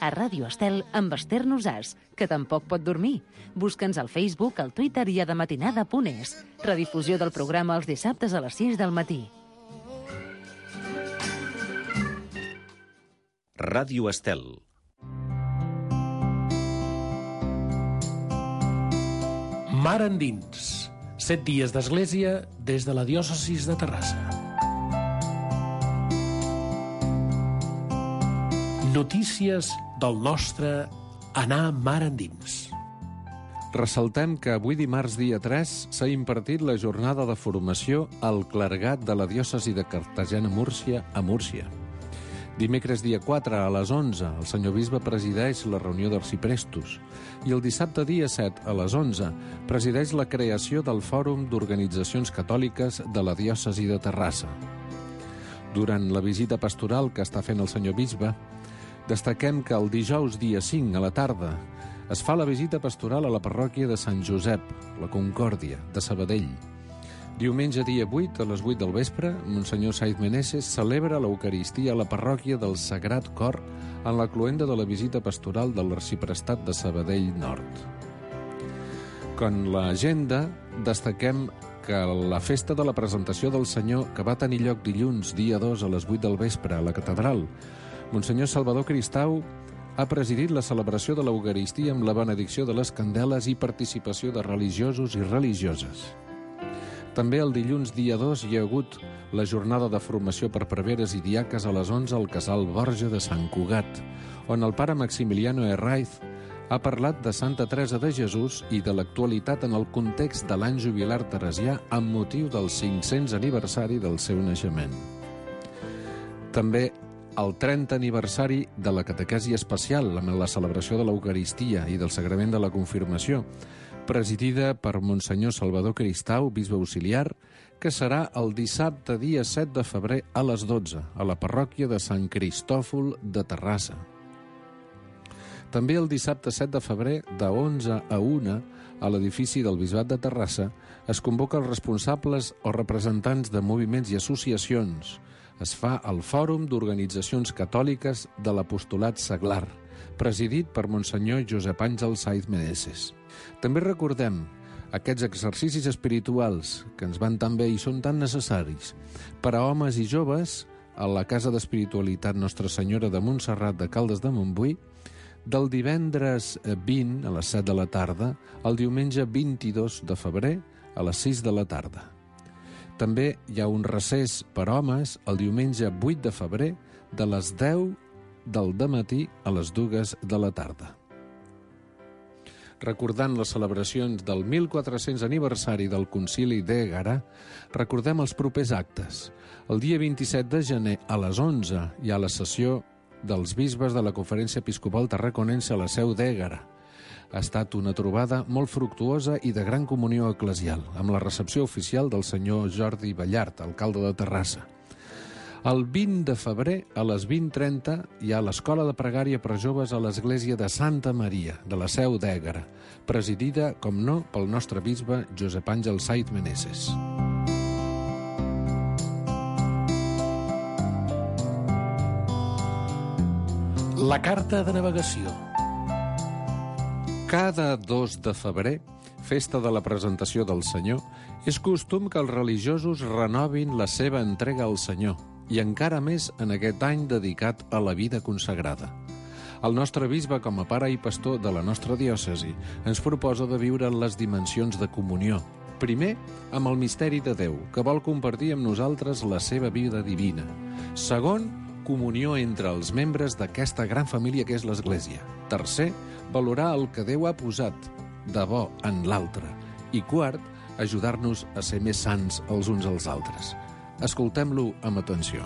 a Ràdio Estel amb Esther Nosàs, que tampoc pot dormir. Busca'ns al Facebook, al Twitter i a dematinada.es. Redifusió del programa els dissabtes a les 6 del matí. Ràdio Estel. Mar endins. 7 dies d'església des de la diòcesis de Terrassa. Notícies del nostre anar mar endins. Ressaltem que avui dimarts dia 3 s'ha impartit la jornada de formació al clergat de la diòcesi de Cartagena-Múrcia a Múrcia. Dimecres dia 4 a les 11 el senyor bisbe presideix la reunió d'arciprestos i el dissabte dia 7 a les 11 presideix la creació del Fòrum d'Organitzacions Catòliques de la diòcesi de Terrassa. Durant la visita pastoral que està fent el senyor bisbe, destaquem que el dijous dia 5 a la tarda es fa la visita pastoral a la parròquia de Sant Josep, la Concòrdia, de Sabadell. Diumenge dia 8, a les 8 del vespre, Monsenyor Saiz Meneses celebra l'Eucaristia a la parròquia del Sagrat Cor en la cloenda de la visita pastoral de l'Arxiprestat de Sabadell Nord. Con l'agenda, destaquem que la festa de la presentació del Senyor, que va tenir lloc dilluns, dia 2, a les 8 del vespre, a la catedral, Monsenyor Salvador Cristau ha presidit la celebració de l'Eucaristia amb la benedicció de les candeles i participació de religiosos i religioses. També el dilluns dia 2 hi ha hagut la jornada de formació per preveres i diaques a les 11 al Casal Borja de Sant Cugat, on el pare Maximiliano Herraiz ha parlat de Santa Teresa de Jesús i de l'actualitat en el context de l'any jubilar teresià amb motiu del 500 aniversari del seu naixement. També el 30 aniversari de la catequesi especial amb la celebració de l'Eucaristia i del sagrament de la confirmació, presidida per Monsenyor Salvador Cristau, bisbe auxiliar, que serà el dissabte dia 7 de febrer a les 12, a la parròquia de Sant Cristòfol de Terrassa. També el dissabte 7 de febrer, de 11 a 1, a l'edifici del Bisbat de Terrassa, es convoca els responsables o representants de moviments i associacions. Es fa el Fòrum d'Organitzacions Catòliques de l'Apostolat Seglar, presidit per Monsenyor Josep Àngel Saiz Meneses. També recordem aquests exercicis espirituals que ens van tan bé i són tan necessaris per a homes i joves a la Casa d'Espiritualitat Nostra Senyora de Montserrat de Caldes de Montbui del divendres 20 a les 7 de la tarda al diumenge 22 de febrer a les 6 de la tarda. També hi ha un recés per homes el diumenge 8 de febrer de les 10 del dematí a les 2 de la tarda. Recordant les celebracions del 1400 aniversari del Concili d'Ègara, recordem els propers actes. El dia 27 de gener a les 11 hi ha la sessió dels bisbes de la Conferència Episcopal Tarraconense a la seu d'Ègara. Ha estat una trobada molt fructuosa i de gran comunió eclesial, amb la recepció oficial del senyor Jordi Ballart, alcalde de Terrassa. El 20 de febrer, a les 20:30, hi ha l'escola de pregària per joves a l'església de Santa Maria, de la seu d'Ègara, presidida, com no, pel nostre bisbe Josep Àngel Saiz Meneses. La carta de navegació. Cada 2 de febrer, festa de la presentació del Senyor, és costum que els religiosos renovin la seva entrega al Senyor, i encara més en aquest any dedicat a la vida consagrada. El nostre bisbe, com a pare i pastor de la nostra diòcesi, ens proposa de viure les dimensions de comunió. Primer, amb el misteri de Déu, que vol compartir amb nosaltres la seva vida divina. Segon, comunió entre els membres d'aquesta gran família que és l'Església. Tercer, valorar el que Déu ha posat de bo en l'altre. I quart, ajudar-nos a ser més sants els uns als altres. Escoltem-lo amb atenció.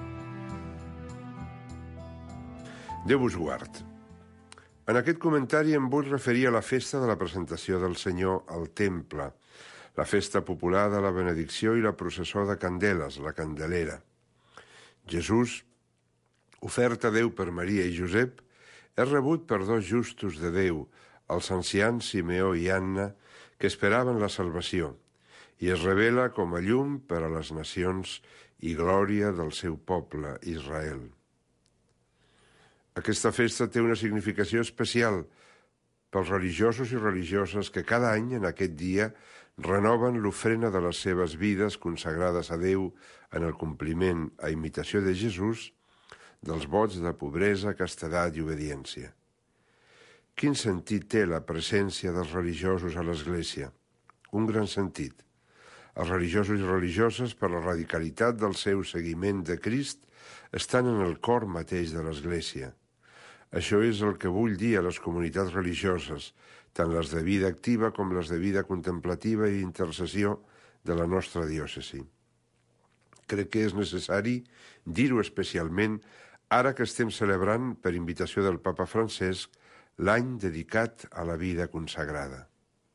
Déu us guard. En aquest comentari em vull referir a la festa de la presentació del Senyor al Temple, la festa popular de la benedicció i la processó de candeles, la Candelera. Jesús, ofert a Déu per Maria i Josep, és rebut per dos justos de Déu, els ancians Simeó i Anna, que esperaven la salvació, i es revela com a llum per a les nacions i glòria del seu poble, Israel. Aquesta festa té una significació especial pels religiosos i religioses que cada any en aquest dia renoven l'ofrena de les seves vides consagrades a Déu en el compliment, a imitació de Jesús, dels vots de pobresa, castedat i obediència. Quin sentit té la presència dels religiosos a l'Església? Un gran sentit. Els religiosos i religioses, per la radicalitat del seu seguiment de Crist, estan en el cor mateix de l'Església. Això és el que vull dir a les comunitats religioses, tant les de vida activa com les de vida contemplativa i d'intercessió de la nostra diòcesi. Crec que és necessari dir-ho especialment ara que estem celebrant, per invitació del papa Francesc, l'any dedicat a la vida consagrada.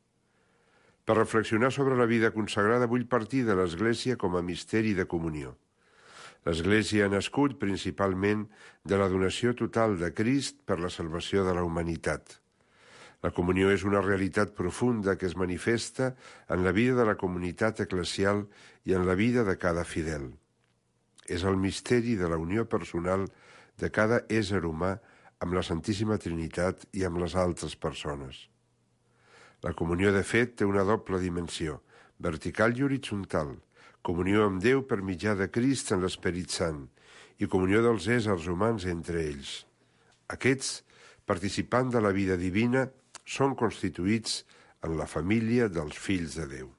Per reflexionar sobre la vida consagrada vull partir de l'Església com a misteri de comunió. L'Església ha nascut principalment de la donació total de Crist per la salvació de la humanitat. La comunió és una realitat profunda que es manifesta en la vida de la comunitat eclesial i en la vida de cada fidel. És el misteri de la unió personal de cada ésser humà amb la Santíssima Trinitat i amb les altres persones. La comunió, de fet, té una doble dimensió, vertical i horitzontal, comunió amb Déu per mitjà de Crist en l'Esperit Sant i comunió dels éssers humans entre ells. Aquests, participant de la vida divina, són constituïts en la família dels fills de Déu.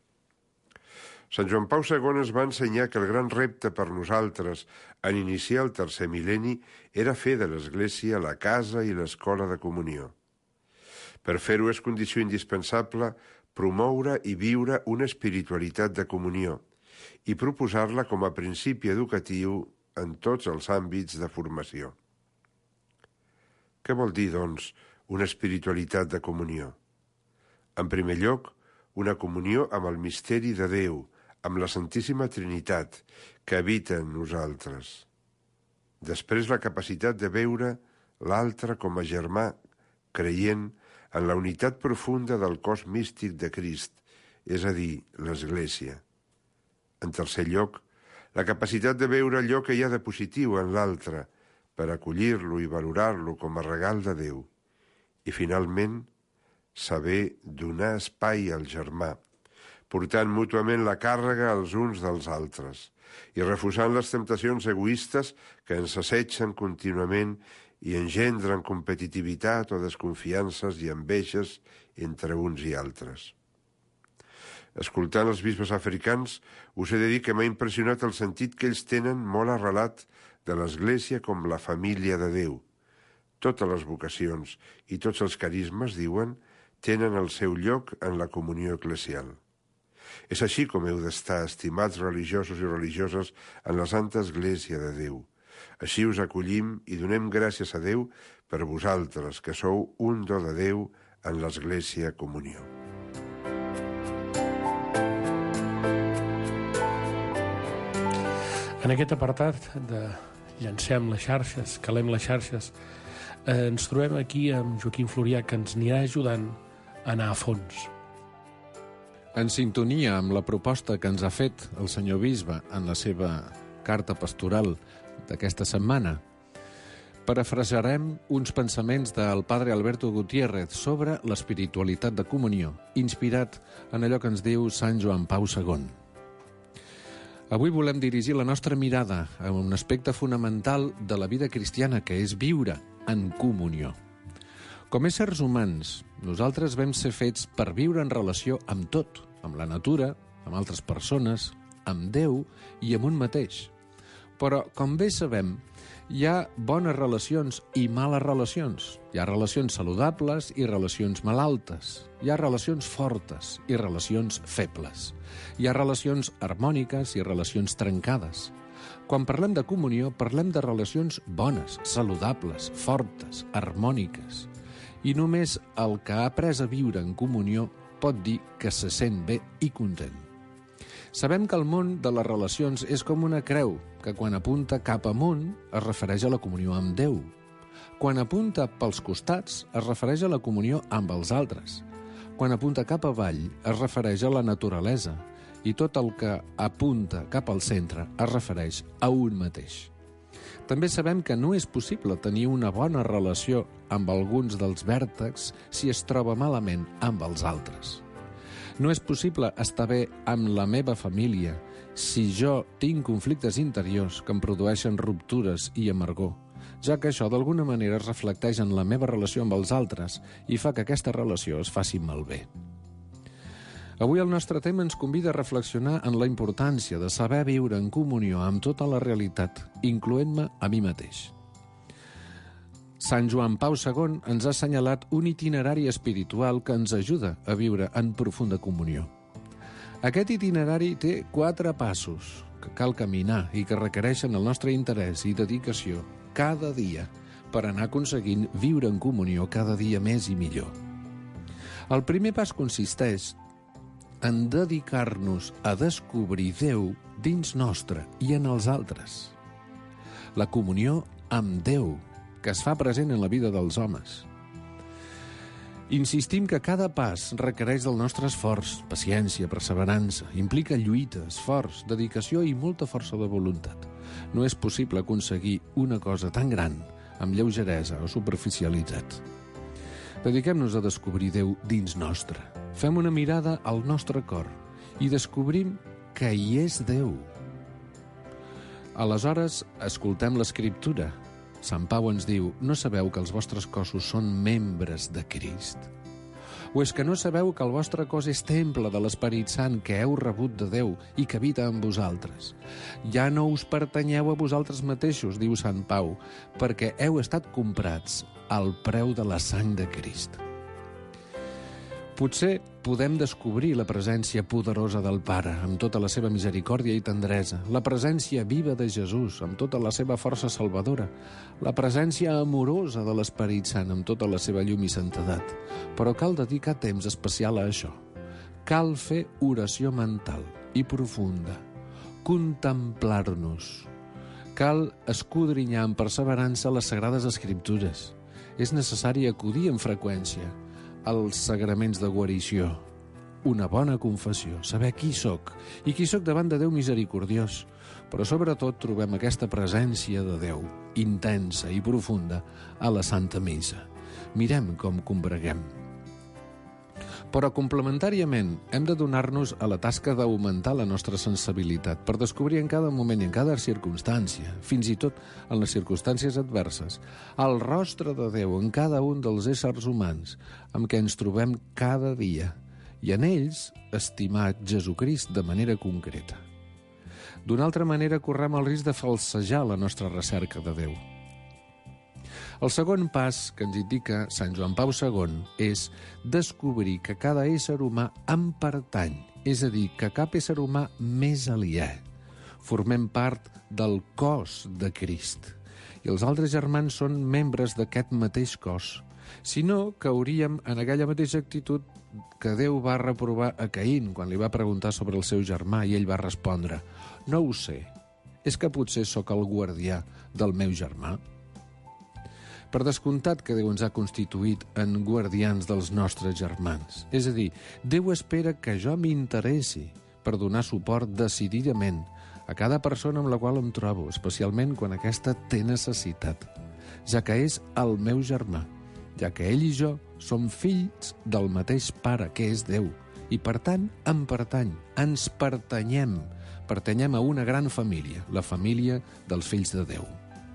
Sant Joan Pau II ens va ensenyar que el gran repte per nosaltres en iniciar el tercer mil·lenni era fer de l'Església la casa i l'escola de comunió. Per fer-ho és condició indispensable promoure i viure una espiritualitat de comunió i proposar-la com a principi educatiu en tots els àmbits de formació. Què vol dir, doncs, una espiritualitat de comunió? En primer lloc, una comunió amb el misteri de Déu, amb la Santíssima Trinitat, que habita en nosaltres. Després, la capacitat de veure l'altre com a germà, creient en la unitat profunda del cos místic de Crist, és a dir, l'Església. En tercer lloc, la capacitat de veure allò que hi ha de positiu en l'altre, per acollir-lo i valorar-lo com a regal de Déu. I, finalment, saber donar espai al germà, portant mútuament la càrrega els uns dels altres i refusant les temptacions egoistes que ens assetgen contínuament i engendren competitivitat o desconfiances i enveges entre uns i altres. Escoltant els bisbes africans, us he de dir que m'ha impressionat el sentit que ells tenen molt arrelat de l'Església com la família de Déu. Totes les vocacions i tots els carismes, diuen, tenen el seu lloc en la comunió eclesial. És així com heu d'estar, estimats religiosos i religioses, en la Santa Església de Déu. Així us acollim i donem gràcies a Déu per vosaltres, que sou un do de Déu en l'Església Comunió. En aquest apartat de llancem les xarxes, calem les xarxes, ens trobem aquí amb Joaquim Florià, que ens anirà ajudant a anar a fons. En sintonia amb la proposta que ens ha fet el senyor bisbe en la seva carta pastoral d'aquesta setmana, parafrasearem uns pensaments del padre Alberto Gutiérrez sobre l'espiritualitat de comunió, inspirat en allò que ens diu Sant Joan Pau II. Avui volem dirigir la nostra mirada a un aspecte fonamental de la vida cristiana, que és viure en comunió. Com éssers humans, nosaltres vam ser fets per viure en relació amb tot, amb la natura, amb altres persones, amb Déu i amb un mateix. Però, com bé sabem, hi ha bones relacions i males relacions. Hi ha relacions saludables i relacions malaltes. Hi ha relacions fortes i relacions febles. Hi ha relacions harmòniques i relacions trencades. Quan parlem de comunió, parlem de relacions bones, saludables, fortes, harmòniques. I només el que ha après a viure en comunió pot dir que se sent bé i content. Sabem que el món de les relacions és com una creu, que quan apunta cap amunt es refereix a la comunió amb Déu. Quan apunta pels costats es refereix a la comunió amb els altres. Quan apunta cap avall es refereix a la naturalesa, i tot el que apunta cap al centre es refereix a un mateix. També sabem que no és possible tenir una bona relació amb alguns dels vèrtexs si es troba malament amb els altres. No és possible estar bé amb la meva família si jo tinc conflictes interiors que em produeixen ruptures i amargor, ja que això d'alguna manera es reflecteix en la meva relació amb els altres i fa que aquesta relació es faci malbé. Avui el nostre tema ens convida a reflexionar en la importància de saber viure en comunió amb tota la realitat, incloent-me a mi mateix. Sant Joan Pau II ens ha assenyalat un itinerari espiritual que ens ajuda a viure en profunda comunió. Aquest itinerari té 4 passos que cal caminar i que requereixen el nostre interès i dedicació cada dia per anar aconseguint viure en comunió cada dia més i millor. El primer pas consisteix en dedicar-nos a descobrir Déu dins nostre i en els altres. La comunió amb Déu, que es fa present en la vida dels homes. Insistim que cada pas requereix del nostre esforç, paciència, perseverança, implica lluita, esforç, dedicació i molta força de voluntat. No és possible aconseguir una cosa tan gran amb lleugeresa o superficialitat. Dediquem-nos a descobrir Déu dins nostre. Fem una mirada al nostre cor i descobrim que hi és Déu. Aleshores, escoltem l'Escriptura. Sant Pau ens diu: no sabeu que els vostres cossos són membres de Crist? O és que no sabeu que el vostre cos és temple de l'Esperit Sant que heu rebut de Déu i que habita en vosaltres? Ja no us pertanyeu a vosaltres mateixos, diu Sant Pau, perquè heu estat comprats al preu de la sang de Crist. Potser podem descobrir la presència poderosa del Pare amb tota la seva misericòrdia i tendresa, la presència viva de Jesús amb tota la seva força salvadora, la presència amorosa de l'Esperit Sant amb tota la seva llum i santedat. Però cal dedicar temps especial a això. Cal fer oració mental i profunda, contemplar-nos. Cal escudrinyar amb perseverança les Sagrades Escriptures. És necessari acudir amb freqüència als sagraments de guarició, una bona confessió, saber qui sóc i qui sóc davant de Déu misericordiós, però sobretot trobem aquesta presència de Déu, intensa i profunda, a la Santa Missa. Mirem com combreguem. Però complementàriament hem de donar-nos a la tasca d'augmentar la nostra sensibilitat per descobrir en cada moment i en cada circumstància, fins i tot en les circumstàncies adverses, el rostre de Déu en cada un dels éssers humans amb què ens trobem cada dia i en ells estimar Jesucrist de manera concreta. D'una altra manera, correm el risc de falsejar la nostra recerca de Déu. El segon pas que ens indica Sant Joan Pau II és descobrir que cada ésser humà em pertany, és a dir, que cap ésser humà m'és aliè. Formem part del cos de Crist i els altres germans són membres d'aquest mateix cos. Si no, cauríem en aquella mateixa actitud que Déu va reprovar a Caín quan li va preguntar sobre el seu germà i ell va respondre: no ho sé, és que potser sóc el guardià del meu germà? Per descomptat que Déu ens ha constituït en guardians dels nostres germans. És a dir, Déu espera que jo m'interessi per donar suport decididament a cada persona amb la qual em trobo, especialment quan aquesta té necessitat, ja que és el meu germà, ja que ell i jo som fills del mateix Pare, que és Déu, i per tant em pertany, ens pertanyem a una gran família, la família dels fills de Déu.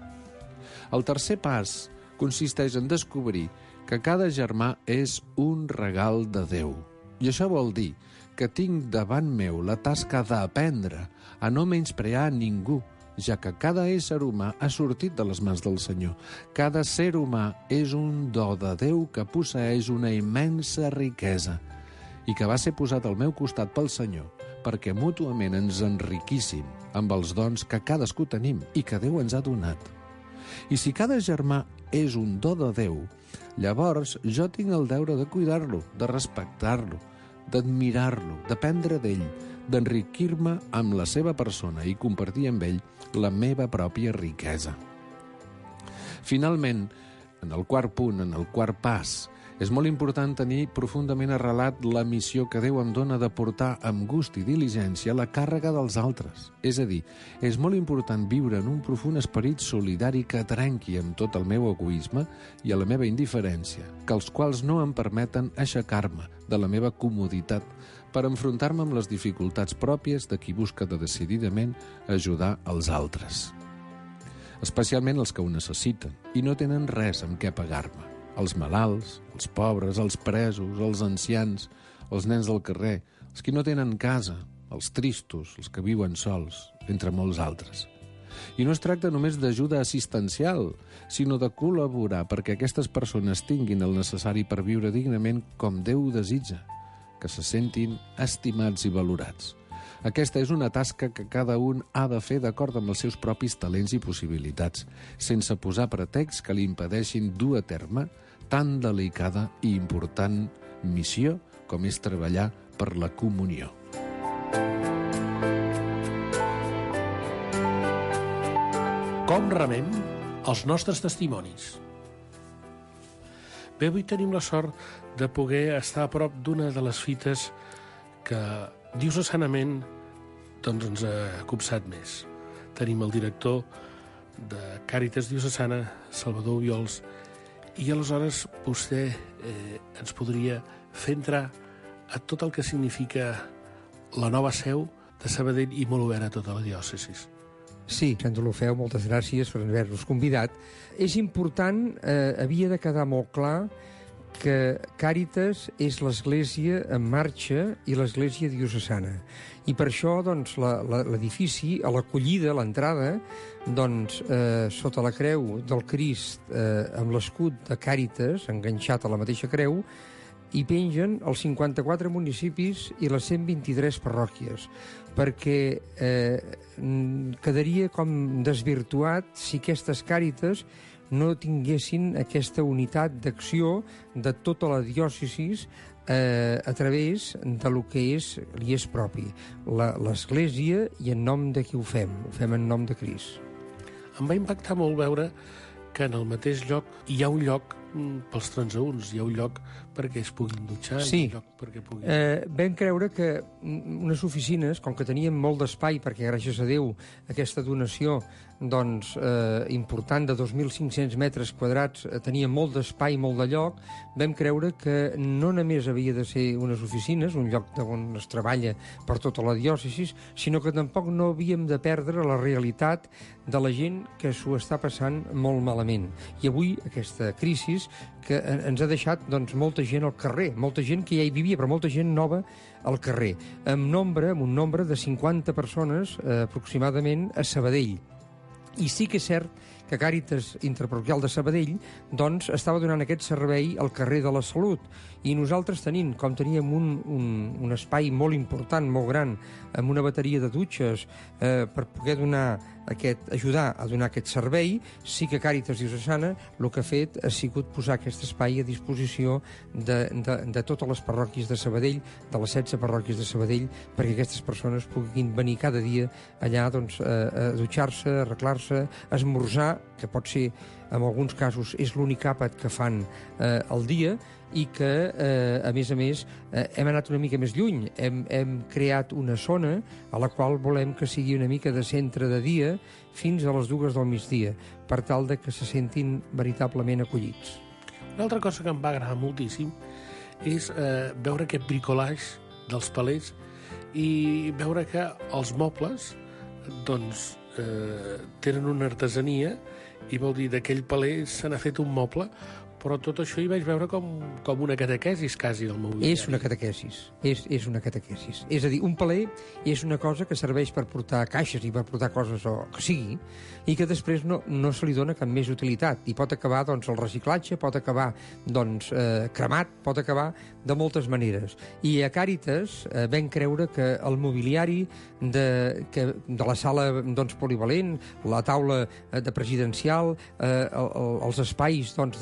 El tercer pas consisteix en descobrir que cada germà és un regal de Déu. I això vol dir que tinc davant meu la tasca d'aprendre a no menysprear a ningú, ja que cada ésser humà ha sortit de les mans del Senyor. Cada ser humà és un do de Déu que posseeix una immensa riquesa i que va ser posat al meu costat pel Senyor perquè mútuament ens enriquíssim amb els dons que cadascú tenim i que Déu ens ha donat. I si cada germà és un do de Déu, llavors jo tinc el deure de cuidar-lo, de respectar-lo, d'admirar-lo, d'aprendre d'ell, d'enriquir-me amb la seva persona i compartir amb ell la meva pròpia riquesa. Finalment, en el quart punt, en el quart pas, És molt important tenir profundament arrelat la missió que Déu em dona de portar amb gust i diligència la càrrega dels altres. És a dir, és molt important viure en un profund esperit solidari que trenqui amb tot el meu egoisme i a la meva indiferència, que els quals no em permeten aixecar-me de la meva comoditat per enfrontar-me amb les dificultats pròpies de qui busca decididament ajudar els altres. Especialment els que ho necessiten i no tenen res amb què pagar-me. Els malalts, els pobres, els presos, els ancians, els nens del carrer, els que no tenen casa, els tristos, els que viuen sols, entre molts altres. I no es tracta només d'ajuda assistencial, sinó de col·laborar perquè aquestes persones tinguin el necessari per viure dignament com Déu desitja, que se sentin estimats i valorats. Aquesta és una tasca que cada un ha de fer d'acord amb els seus propis talents i possibilitats, sense posar pretexts que li impedeixin dur a terme tan delicada i important missió com és treballar per la comunió. Com remem els nostres testimonis? Bé, avui tenim la sort de poder estar a prop d'una de les fites que diocessanament ens ha copsat més. Tenim el director de Càritas Diocesana, Salvador Obiols, i aleshores vostè ens podria fer entrar a tot el que significa la nova seu de Sabadell i molt obert a tota la diòcesi. Sí, Sant Olofeu, moltes gràcies per haver-nos convidat. És important, havia de quedar molt clar que Càritas és l'església en marxa i l'església diocesana. I per això, doncs, l'edifici, a l'acollida, a l'entrada, doncs, sota la creu del Crist, amb l'escut de Càritas, enganxat a la mateixa creu, hi pengen els 54 municipis i les 123 parròquies, perquè quedaria com desvirtuat si aquestes Càritas no tinguessin aquesta unitat d'acció de tota la diòcesi a través de lo que li és propi, l'Església, i en nom de qui ho fem en nom de Crist. Em va impactar molt veure que en el mateix lloc hi ha un lloc pels transeünts, hi ha un lloc perquè es puguin dutxar, sí. Hi ha un lloc perquè puguin... Vam creure que unes oficines, com que teníem molt d'espai, perquè gràcies a Déu aquesta donació doncs, important de 2.500 metres quadrats tenia molt d'espai, molt de lloc, vam creure que no només havia de ser unes oficines, un lloc on es treballa per tota la diòcesi, sinó que tampoc no havíem de perdre la realitat de la gent que s'ho està passant molt malament. I avui aquesta crisi que ens ha deixat doncs, molta gent al carrer, molta gent que ja hi vivia, però molta gent nova al carrer, amb un nombre de 50 persones aproximadament a Sabadell. I sí que és cert que Càritas Interparroquial de Sabadell doncs, estava donant aquest servei al carrer de la Salut, i nosaltres com teníem un espai molt important, molt gran, amb una bateria de dutxes per poder ajudar a donar aquest servei, sí que Càritas Diocesana el que ha fet ha sigut posar aquest espai a disposició de totes les parròquies de Sabadell, de les 16 parròquies de Sabadell, perquè aquestes persones puguin venir cada dia allà doncs, a dutxar-se, a arreglar-se, a esmorzar, que pot ser, en alguns casos, és l'únic àpat que fan al dia, i que, a més, hem anat una mica més lluny. Hem creat una zona a la qual volem que sigui una mica de centre de dia fins a les 2 del migdia, per tal de que se sentin veritablement acollits. Una altra cosa que em va agradar moltíssim és veure aquest bricolage dels palers i veure que els mobles doncs, tenen una artesania, i vol dir, d'aquell paler se n'ha fet un moble, però tot això hi vaig veure com una catequesis quasi del mobiliari. És una catequesis, és una catequesis. És a dir, un paler és una cosa que serveix per portar caixes i per portar coses o que sigui, i que després no se li dona cap més utilitat, i pot acabar doncs, el reciclatge, pot acabar doncs, cremat, pot acabar de moltes maneres. I a Càritas vam creure que el mobiliari de la sala doncs, polivalent, la taula de presidencial, els espais doncs, d'espera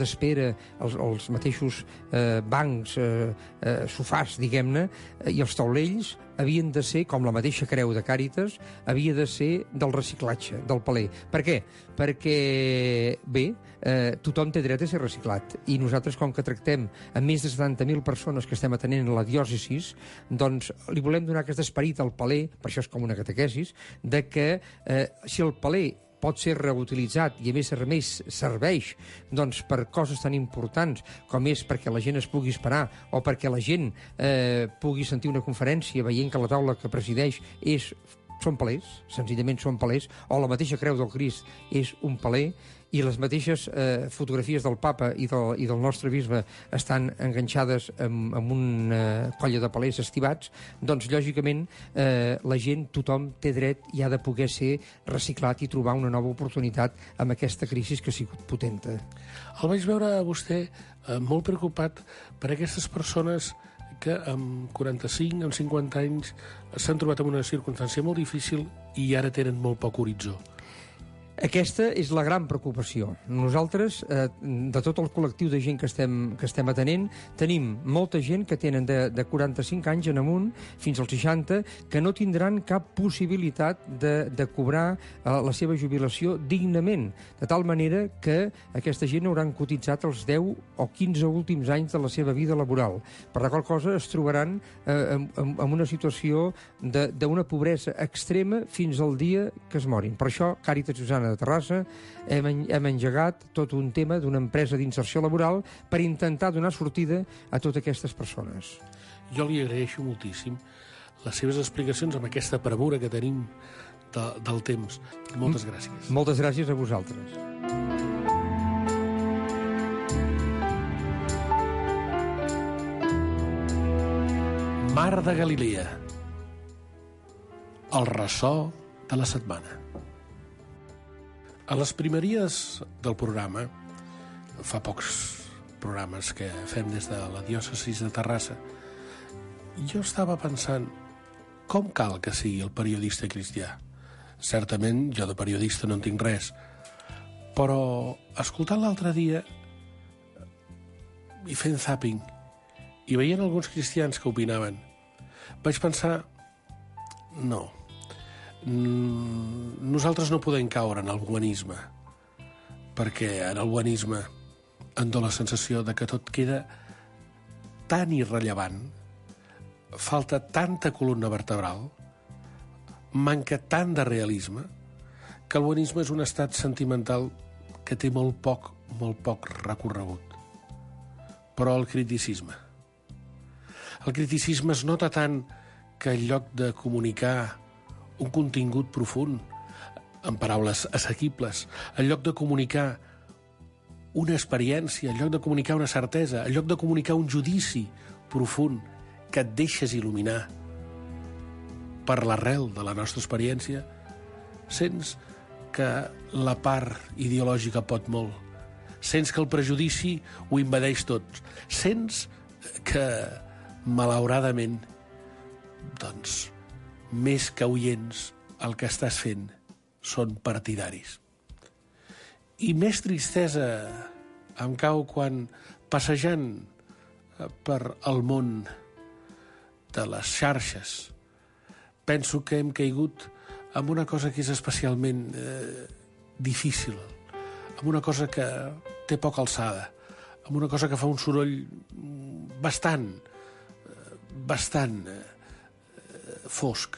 els mateixos bancs, sofàs, diguem-ne, i els taulells havien de ser, com la mateixa creu de Càritas, havia de ser del reciclatge, del paler. Per què? Perquè, bé, tothom té dret a ser reciclat. I nosaltres, com que tractem amb més de 70.000 persones que estem atenent a la diòcesis, doncs li volem donar aquest esperit al paler, per això és com una catequesis, de que si el paler pot ser reutilitzat i a més serveix doncs, per coses tan importants com és perquè la gent es pugui esperar o perquè la gent pugui sentir una conferència veient que la taula que presideix són palers, senzillament són palers, o la mateixa creu del Crist és un paler, i les mateixes fotografies del papa i del nostre bisbe estan enganxades amb una colla de palers estivats, doncs, lògicament, la gent, tothom té dret i ha de poder ser reciclat i trobar una nova oportunitat amb aquesta crisi que ha sigut potenta. El vaig veure a vostè molt preocupat per aquestes persones que amb 45, amb 50 anys s'han trobat en una circumstància molt difícil i ara tenen molt poc horitzó. Aquesta és la gran preocupació. Nosaltres, de tot el col·lectiu de gent que estem atenent, tenim molta gent que tenen de 45 anys en amunt fins als 60 que no tindran cap possibilitat de cobrar la seva jubilació dignament, de tal manera que aquesta gent hauran cotitzat els 10 o 15 últims anys de la seva vida laboral. Per la qual cosa es trobaran en una situació d'una pobresa extrema fins al dia que es morin. Per això, Càritas Diocesana de Terrassa hem engegat tot un tema d'una empresa d'inserció laboral per intentar donar sortida a totes aquestes persones. Jo li agraeixo moltíssim les seves explicacions amb aquesta premura que tenim del temps. Moltes gràcies. Moltes gràcies a vosaltres. Mar de Galilea. El ressò de la setmana. A les primeries del programa, fa pocs programes que fem des de la diòcesis de Terrassa, jo estava pensant com cal que sigui el periodista cristià. Certament, jo de periodista no en tinc res, però escoltant l'altre dia i fent zapping i veient alguns cristians que opinaven, vaig pensar, no, nosaltres no podem caure en el buenisme, perquè en el buenisme em dóna la sensació de que tot queda tan irrellevant, falta tanta columna vertebral, manca tant de realisme, que el buenisme és un estat sentimental que té molt poc recorregut. Però el criticisme es nota tant que en lloc de comunicar un contingut profund, en paraules assequibles, en lloc de comunicar una experiència, en lloc de comunicar una certesa, en lloc de comunicar un judici profund que et deixes il·luminar per l'arrel de la nostra experiència, sents que la part ideològica pot molt, sents que el prejudici ho invadeix tot, sents que, malauradament, doncs, més que oients, el que estàs fent són partidaris. I més tristesa em cau quan, passejant per el món de les xarxes, penso que hem caigut en una cosa que és especialment difícil, en una cosa que té poca alçada, en una cosa que fa un soroll bastant fosc.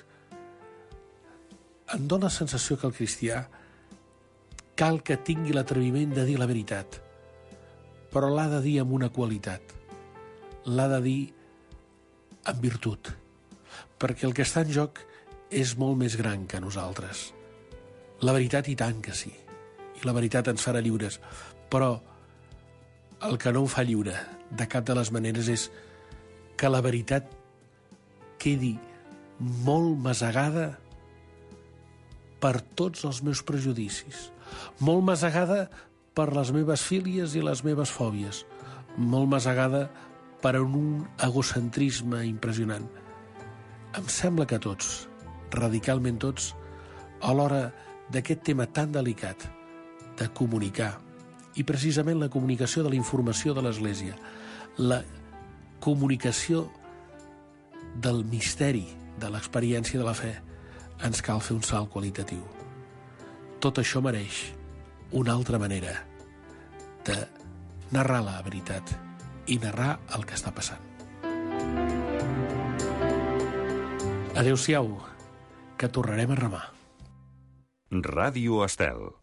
Em dóna la sensació que el cristià cal que tingui l'atreviment de dir la veritat, però l'ha de dir amb una qualitat, l'ha de dir amb virtut, perquè el que està en joc és molt més gran que nosaltres. La veritat i tant que sí, i la veritat ens farà lliures, però el que no em fa lliure de cap de les maneres és que la veritat quedi molt masegada per tots els meus prejudicis, molt masegada per les meves fílies i les meves fòbies, molt masegada per un egocentrisme impressionant. Em sembla que tots, radicalment tots, a l'hora d'aquest tema tan delicat de comunicar i precisament la comunicació de la informació de l'Església, la comunicació del misteri de l'experiència de la fe, ens cal fer un salt qualitatiu. Tot això mereix una altra manera de narrar la veritat i narrar el que està passant. Adéu-siau, que tornarem a remar. Ràdio Estel.